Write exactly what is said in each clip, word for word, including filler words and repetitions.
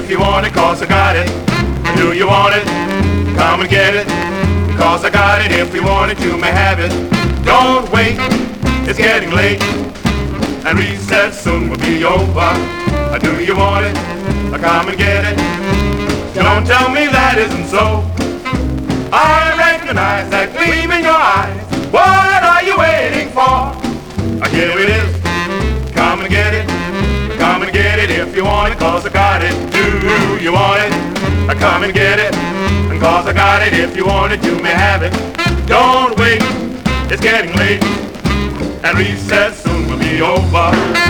if you want it, cause I got it. Do you want it? Come and get it. Cause I got it, if you want it, you may have it. Don't wait, it's getting late, and recess soon will be over. Do you want it? Come and get it. Don't tell me that isn't so. I recognize that gleam in your eyes. What are you waiting for? Here it is. Come and get it. Come and get it if you want it, cause I got it. Do you want it? Come and get it. And cause I got it, if you want it, you may have it. Don't wait, it's getting late, and recess soon will be over.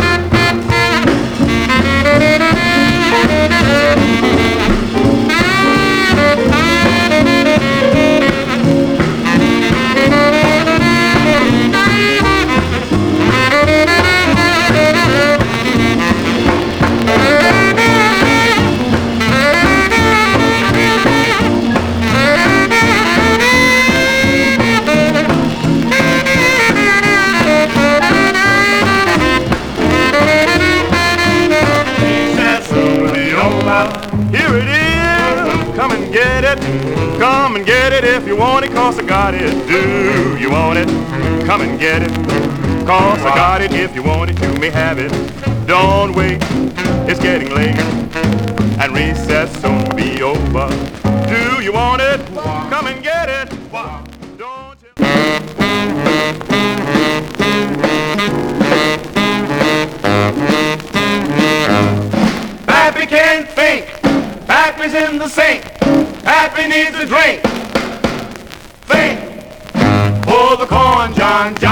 Here it is, come and get it. Come and get it if you want it, cause I got it. Do you want it? Come and get it. Cause I got it, if you want it, you may have it. Don't wait, it's getting late, and recess soon will be over. Do you want it? Come and get it. Don't you? Pappy can't think. Pappy's in the sink. Pappy needs a drink. Think. Pull the corn, John John.